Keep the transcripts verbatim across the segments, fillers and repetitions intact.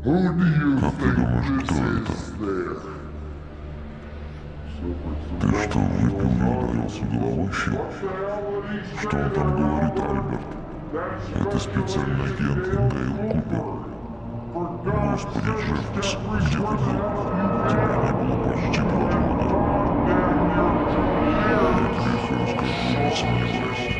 Как ты думаешь, кто это? Ты что, выпил и ударился головой, щел? Что он там говорит, Альберт? Это специальный агент Гайл Купер. Господи, Джеффрис, где ты был? Тебя не было почти два года. Я тебе все расскажу, не сомневайся.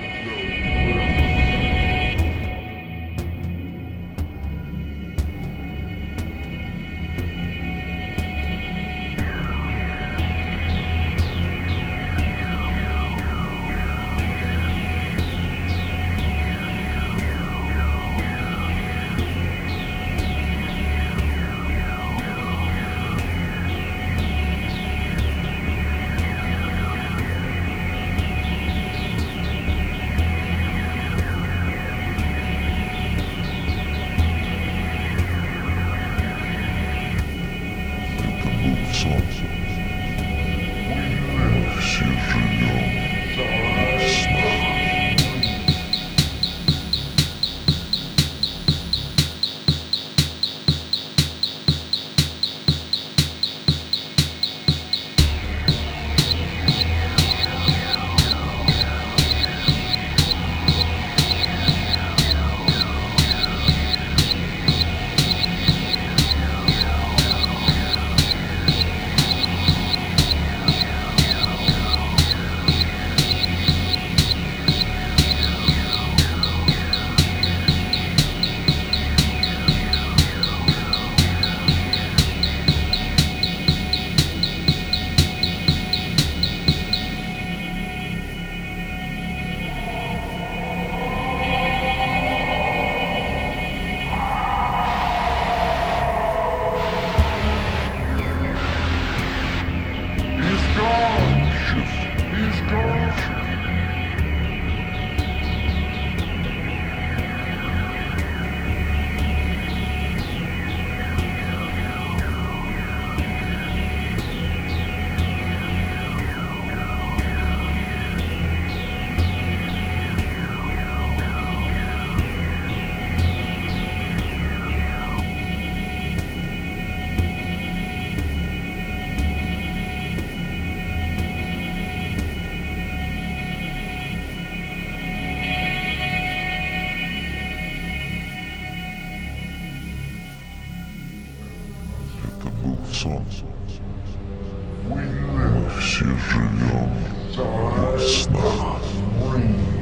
Солнце. Мы все живем в снах. Солнце. Мы все живем в снах.